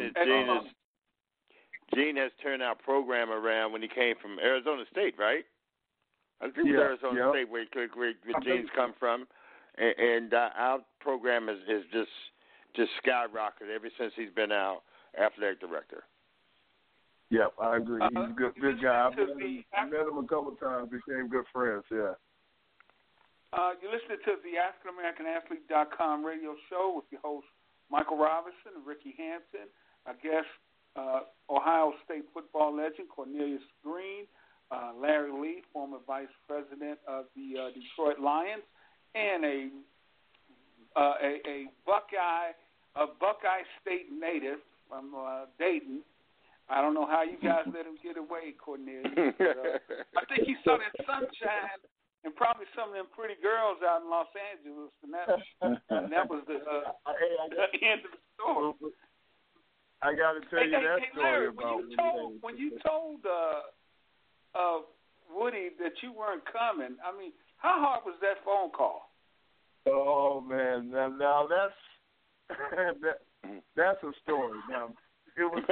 [SPEAKER 5] Gene has turned our program around when he came from Arizona State, right? I think it was Arizona State where Gene's come from, and our program is just skyrocketed ever since he's been our athletic director.
[SPEAKER 7] Yep, I agree. He's a good guy. I met him a couple of times. Became good friends. Yeah.
[SPEAKER 1] You're listening to the AfricanAmericanAthlete.com radio show with your host Michael Robinson and Ricky Hampton. Our guest, Ohio State football legend Cornelius Green, Larry Lee, former vice president of the Detroit Lions, and a Buckeye State native from Dayton. I don't know how you guys let him get away, Cornelius. I think he saw that sunshine and probably some of them pretty girls out in Los Angeles, and that was the end of the story.
[SPEAKER 7] I got to tell you that story
[SPEAKER 1] Larry,
[SPEAKER 7] about
[SPEAKER 1] when you told Woody that you weren't coming. I mean, how hard was that phone call?
[SPEAKER 7] Oh man, now that's that's a story. Now it was,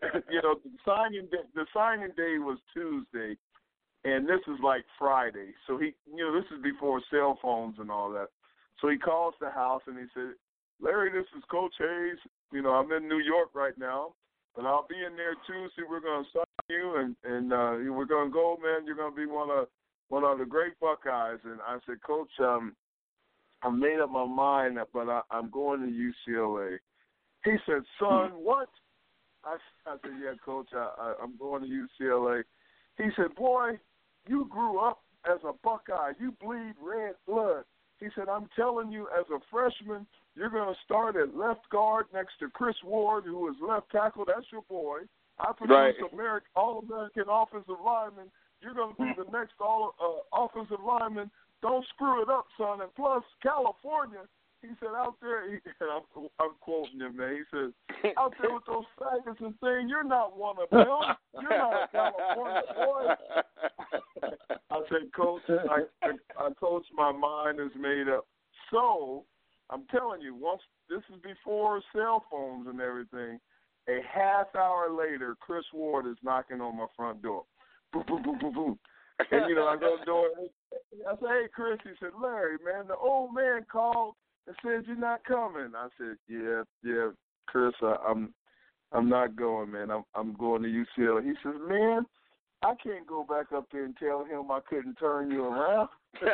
[SPEAKER 7] the signing day was Tuesday, and this is like Friday. So he, this is before cell phones and all that. So he calls the house and he said, "Larry, this is Coach Hayes. I'm in New York right now, but I'll be in there Tuesday. We're going to sign you, and we're going to go, man. You're going to be one of the great Buckeyes." And I said, "Coach, I made up my mind, but I'm going to UCLA." He said, "Son, what?" I said, yeah, Coach, I'm going to UCLA. He said, boy, you grew up as a Buckeye. You bleed red blood. He said, I'm telling you, as a freshman, you're going to start at left guard next to Chris Ward, who is left tackle. That's your boy. I produce All-American offensive lineman. You're going to be the next offensive lineman. Don't screw it up, son. And plus, California, he said, out there, and I'm quoting him, man. He said, out there with those faggots and things, you're not one of them. You're not a California boy. I said, Coach, I Coach, my mind is made up. So, I'm telling you, once this is before cell phones and everything, a half hour later, Chris Ward is knocking on my front door. Boom, boom, boom, boom, boom. And, I go to the door. I said, hey, Chris. He said, Larry, man, the old man called and said you're not coming. I said, yeah, Chris, I'm not going, man. I'm going to UCLA. He says, man, I can't go back up there and tell him I couldn't turn you around.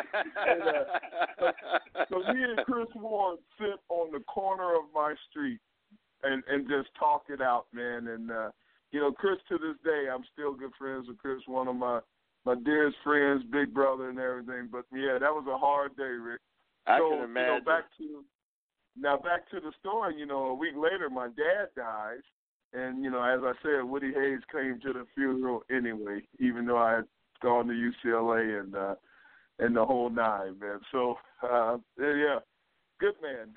[SPEAKER 7] So me and Chris Ward sit on the corner of my street and just talk it out, man. And, Chris, to this day, I'm still good friends with Chris, one of my dearest friends, big brother and everything. But, yeah, that was a hard day, Rick.
[SPEAKER 5] I can imagine.
[SPEAKER 7] Back to the story, a week later, my dad dies. And, as I said, Woody Hayes came to the funeral anyway, even though I had gone to UCLA and the whole nine, man. So, yeah, good man.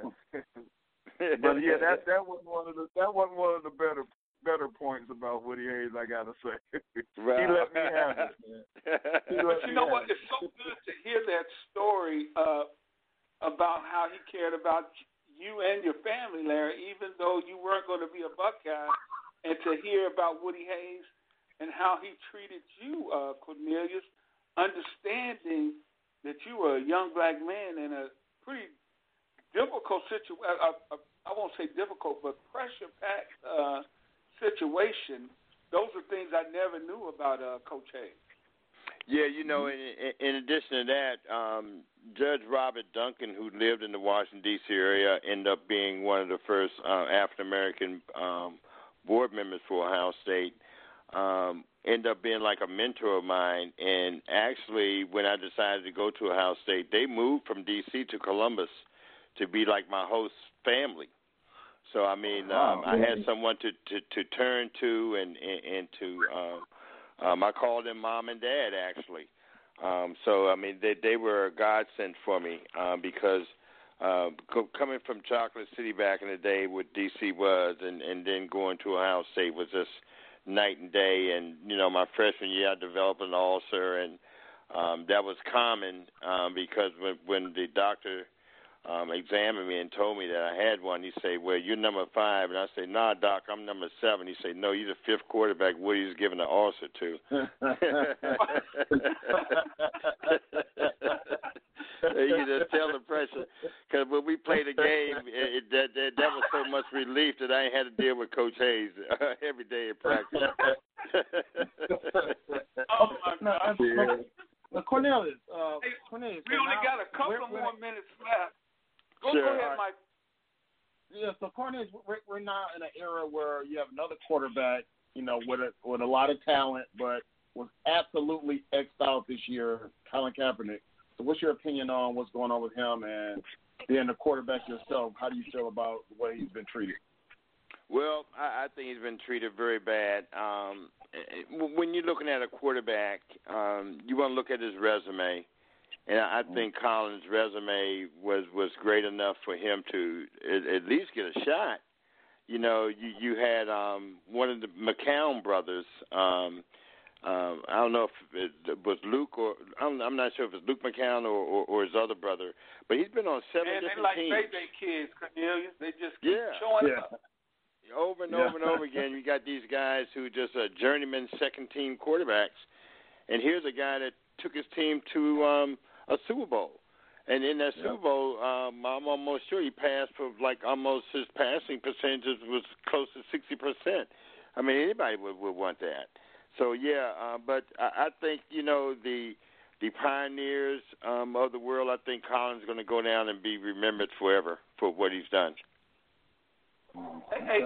[SPEAKER 7] But, yeah, that wasn't one of the better points about Woody Hayes, I got to say.
[SPEAKER 5] Right.
[SPEAKER 7] He let me have it, man.
[SPEAKER 1] But you know what? It's so good to hear that story about how he cared about you and your family, Larry, even though you weren't going to be a Buckeye, and to hear about Woody Hayes and how he treated you, Cornelius, understanding that you were a young black man in a pretty difficult situation. I won't say difficult, but pressure-packed situation. Those are things I never knew about Coach Hayes.
[SPEAKER 5] Yeah, in addition to that, Judge Robert Duncan, who lived in the Washington, D.C. area, ended up being one of the first African-American board members for Ohio State, ended up being like a mentor of mine. And actually, when I decided to go to Ohio State, they moved from D.C. to Columbus to be like my host family. So, I mean, I had someone to turn to and to I called them Mom and Dad, actually. So, I mean, they were a godsend for me because coming from Chocolate City back in the day, what D.C. was, and then going to Ohio State was just night and day. And, my freshman year, I developed an ulcer, and that was common because when the doctor examined me and told me that I had one, he said, well, you're number 5. And I said, nah, Doc, I'm number 7. He said, no, you're the 5th quarterback Woody's giving an ulcer to. You can just tell the pressure. Because when we played a game, that was so much relief that I ain't had to deal with Coach Hayes every day in practice.
[SPEAKER 6] Cornelius,
[SPEAKER 1] we only got a couple more minutes left. Go ahead, Mike.
[SPEAKER 6] Yeah, so Cornelius, we're now in an era where you have another quarterback, with a lot of talent, but was absolutely X'd out this year, Colin Kaepernick. So what's your opinion on what's going on with him, and being a quarterback yourself, how do you feel about the way he's been treated?
[SPEAKER 5] Well, I think he's been treated very bad. When you're looking at a quarterback, you want to look at his resume. And I think Colin's resume was great enough for him to at least get a shot. You had one of the McCown brothers. I don't know if it was Luke or I'm not sure if it's Luke McCown or his other brother, but he's been on 7 different teams.
[SPEAKER 1] They like Bay kids, Cornelius. They just keep showing up.
[SPEAKER 5] Over and over and over again, you got these guys who just are journeyman second-team quarterbacks. And here's a guy that took his team to a Super Bowl. And in that Super Bowl, I'm almost sure he passed for almost his passing percentage was close to 60%. I mean, anybody would want that. So, but I think, the pioneers of the world, I think Colin's going to go down and be remembered forever for what he's done.
[SPEAKER 1] Hey,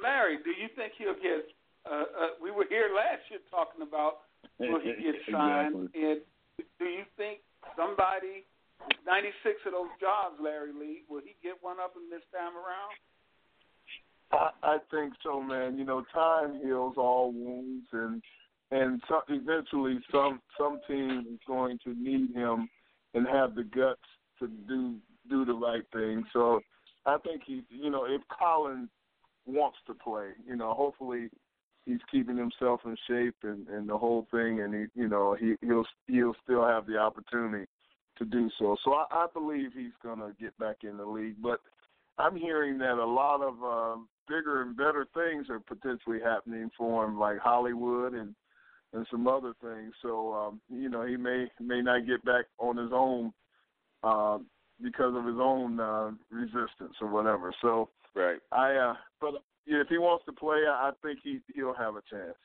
[SPEAKER 1] Larry, do you think he'll get? We were here last year talking about will he get signed, and do you think somebody? 96 of those jobs, Larry Lee. Will he get one up in this time around?
[SPEAKER 7] I think so, man. You know, time heals all wounds, and eventually some team is going to need him and have the guts to do the right thing. So I think if Colin wants to play, hopefully he's keeping himself in shape and the whole thing, and he'll still have the opportunity to do so. So I believe he's going to get back in the league. But I'm hearing that a lot of bigger and better things are potentially happening for him, like Hollywood and some other things. So, he may not get back on his own because of his own resistance or whatever. So,
[SPEAKER 5] right.
[SPEAKER 7] But if he wants to play, I think he'll have a chance.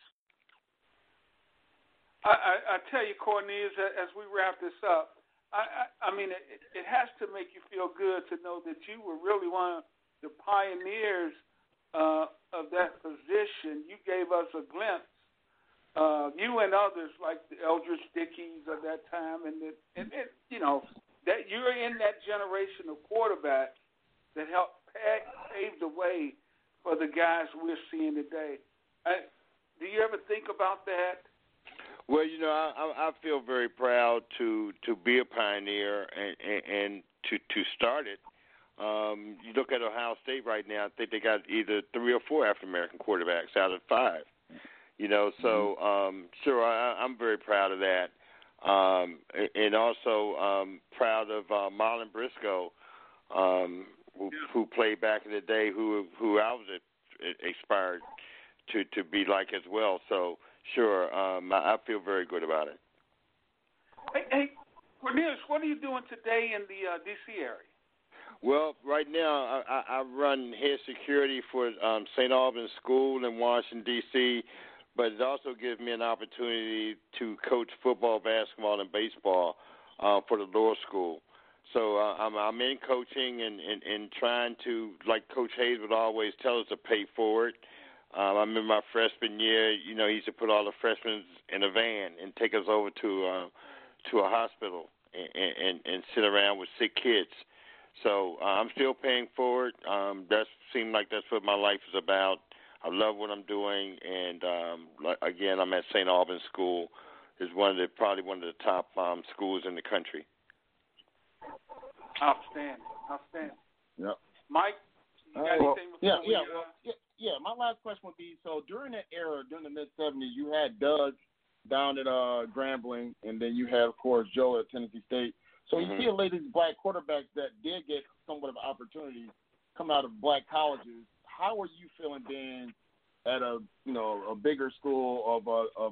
[SPEAKER 1] I tell you, Cornelius, as we wrap this up, I mean, it has to make you feel good to know that you were really one of the pioneers of that position. You gave us a glimpse. You and others like the Eldridge Dickeys of that time, and that you're in that generation of quarterbacks that helped pave the way for the guys we're seeing today. Do you ever think about that?
[SPEAKER 5] Well, I feel very proud to be a pioneer and to start it. You look at Ohio State right now, I think they got either 3 or 4 African-American quarterbacks out of 5. So sure, I'm very proud of that. And also proud of Marlon Briscoe, who played back in the day, who I was inspired to be like as well. So sure, I feel very good about it.
[SPEAKER 1] Hey, Cornelius, what are you doing today in the D.C. area?
[SPEAKER 5] Well, right now I run head security for St. Albans School in Washington, D.C., but it also gives me an opportunity to coach football, basketball, and baseball for the lower school. So I'm in coaching and trying to, like Coach Hayes would always tell us, to pay forward. I remember my freshman year, he used to put all the freshmen in a van and take us over to a hospital and sit around with sick kids. So I'm still paying forward. That seems like that's what my life is about. I love what I'm doing, and again, I'm at St. Albans School. It's probably one of the top schools in the country.
[SPEAKER 1] Outstanding.
[SPEAKER 6] Yep.
[SPEAKER 1] Mike, you got anything before
[SPEAKER 6] Yeah, my last question would be, so during that era, during the mid-'70s, you had Doug down at Grambling, and then you had, of course, Joe at Tennessee State. So you see a lot of these black quarterbacks that did get somewhat of an opportunity come out of black colleges. How are you feeling being at a bigger school of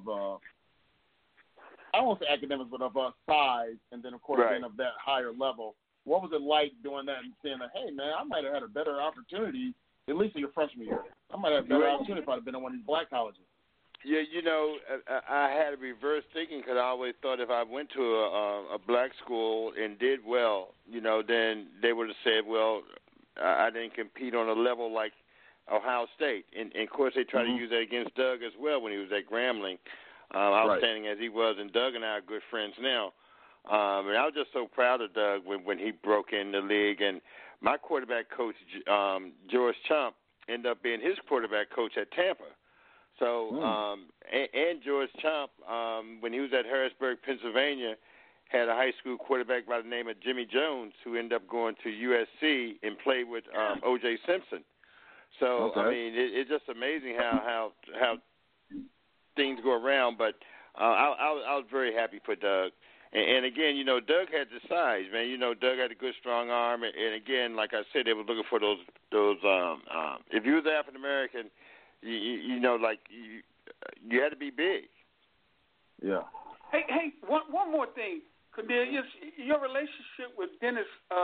[SPEAKER 6] I don't want to say academics, but of a size, and then, of course,
[SPEAKER 5] right,
[SPEAKER 6] being of that higher level? What was it like doing that and saying that, hey, man, I might have had a better opportunity, at least in your freshman year? I might have a better opportunity if I'd have been in one of these black colleges.
[SPEAKER 5] Yeah, I had a reverse thinking because I always thought if I went to a black school and did well, then they would have said, well, I didn't compete on a level like Ohio State. And of course, they try to use that against Doug as well when he was at Grambling, outstanding as he was. And Doug and I are good friends now. And I was just so proud of Doug when he broke in the league. And my quarterback coach, George Chomp, ended up being his quarterback coach at Tampa. So, and George Chomp, when he was at Harrisburg, Pennsylvania, had a high school quarterback by the name of Jimmy Jones, who ended up going to USC and played with O.J. Simpson. So, I mean, it's just amazing how things go around. But I was very happy for Doug. And again, Doug had the size, man. Doug had a good, strong arm. And again, like I said, they were looking for those. If you was African American, you had to be big.
[SPEAKER 6] Yeah.
[SPEAKER 1] Hey, one more thing, Cornelius. Your relationship with Dennis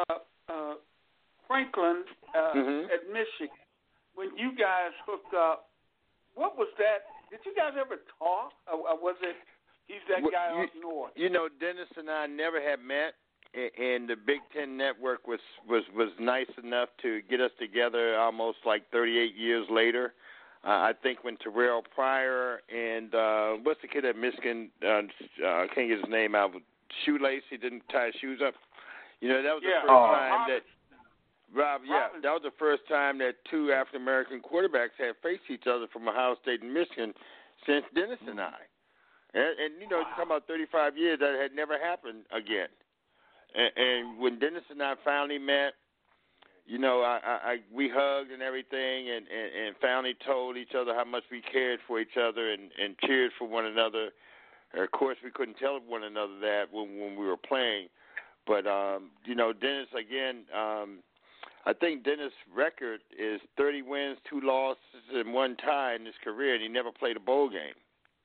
[SPEAKER 1] Franklin at Michigan, when you guys hooked up, what was that? Did you guys ever talk, or was it he's that guy up north?
[SPEAKER 5] Dennis and I never had met. and the Big Ten Network was nice enough to get us together almost like 38 years later. I think when Terrell Pryor and what's the kid at Michigan? I can't get his name out. Shoelace, he didn't tie his shoes up. You know, that was the first time that Rob. Yeah, that was the first time that two African American quarterbacks had faced each other from Ohio State and Michigan since Dennis and I. And you know, you're talking about 35 years, that had never happened again. And when Dennis and I finally met, you know, we hugged and everything, and finally told each other how much we cared for each other and cheered for one another. Of course, we couldn't tell one another that when we were playing. But, you know, Dennis, again, I think Dennis' record is 30 wins, 2 losses, and 1 tie in his career, and he never played a bowl game.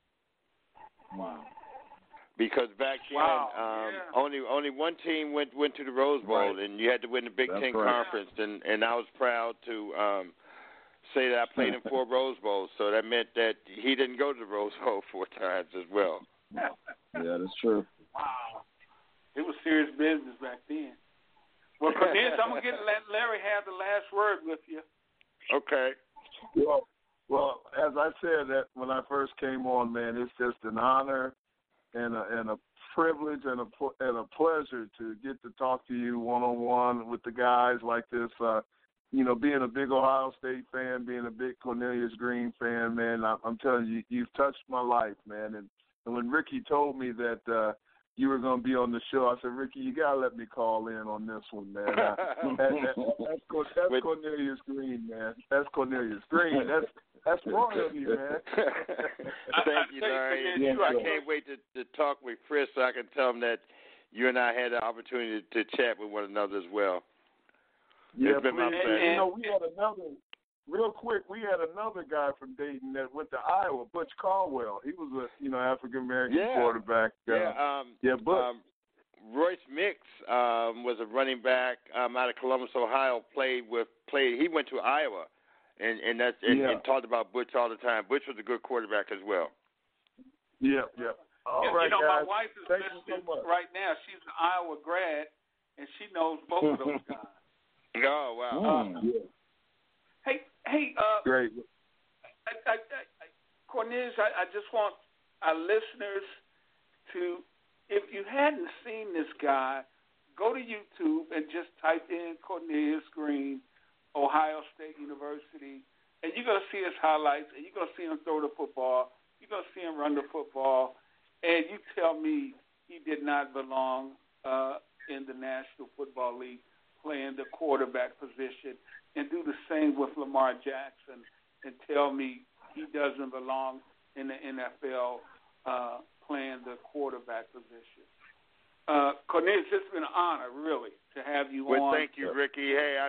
[SPEAKER 1] Wow.
[SPEAKER 5] Because back then, only one team went to the Rose Bowl, and you had to win the Big Ten Conference. And I was proud to say that I played in 4 Rose Bowls, so that meant that he didn't go to the Rose Bowl 4 times as well.
[SPEAKER 6] Yeah, that's true.
[SPEAKER 1] Wow. It was serious business back then. Well, Cornelius, I'm going to let Larry have the last word with you.
[SPEAKER 5] Okay.
[SPEAKER 7] Well, as I said that when I first came on, man, it's just an honor and a privilege and a pleasure to get to talk to you one-on-one with the guys like this. You know, being a big Ohio State fan, being a big Cornelius Green fan, man, I'm telling you, you've touched my life, man. And when Ricky told me that you were going to be on the show, I said, Ricky, you got to let me call in on this one, man. That's Cornelius Green, man. That's Cornelius Green. That's royalty, man.
[SPEAKER 5] Thank you, Larry. I can't wait to talk with Chris so I can tell him that you and I had the opportunity to chat with one another as well.
[SPEAKER 7] Yeah,
[SPEAKER 5] it's been my pleasure.
[SPEAKER 7] You know, we had another guy from Dayton that went to Iowa, Butch Caldwell. He was a African American quarterback. Butch.
[SPEAKER 5] Royce Mix was a running back out of Columbus, Ohio. He went to Iowa, and talked about Butch all the time. Butch was a good quarterback as well.
[SPEAKER 7] Yeah. All right,
[SPEAKER 1] guys.
[SPEAKER 7] My
[SPEAKER 1] wife is listening right now. She's an Iowa grad, and she knows both of those guys.
[SPEAKER 5] Oh wow.
[SPEAKER 1] Hey,
[SPEAKER 7] great.
[SPEAKER 1] Cornelius, I just want our listeners to, if you hadn't seen this guy, go to YouTube and just type in Cornelius Green, Ohio State University, and you're going to see his highlights, and you're going to see him throw the football, you're going to see him run the football, and you tell me he did not belong in the National Football League playing the quarterback position, and do the same with Lamar Jackson and tell me he doesn't belong in the NFL playing the quarterback position. Cornelius, it's been an honor, really, to have you on.
[SPEAKER 5] Well, thank you, Ricky. Hey,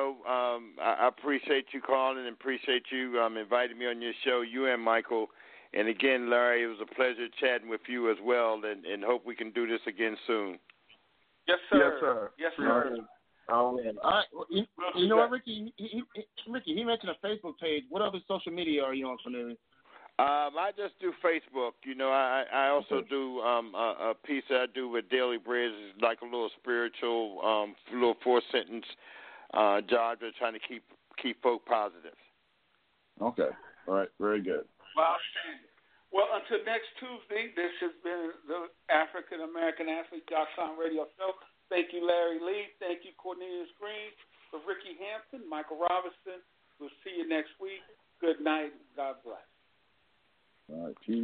[SPEAKER 5] I appreciate you calling and appreciate you inviting me on your show, you and Michael. And again, Larry, it was a pleasure chatting with you as well, and hope we can do this again soon.
[SPEAKER 1] Yes, sir. Yes, sir.
[SPEAKER 6] Oh, man. All right. Well, you know what, Ricky? Ricky, he mentioned a Facebook page. What other social media are you on, Cornelius?
[SPEAKER 5] I just do Facebook. You know, I also do a piece that I do with Daily Bread. It's like a little spiritual, little 4-sentence job to trying to keep folk positive.
[SPEAKER 6] Okay. All right. Very good.
[SPEAKER 1] Well, until next Tuesday, this has been the African American Athlete.com radio show. Thank you, Larry Lee. Thank you, Cornelius Green. For Ricky Hampton, Michael Robinson. We'll see you next week. Good night. God bless.
[SPEAKER 6] All right.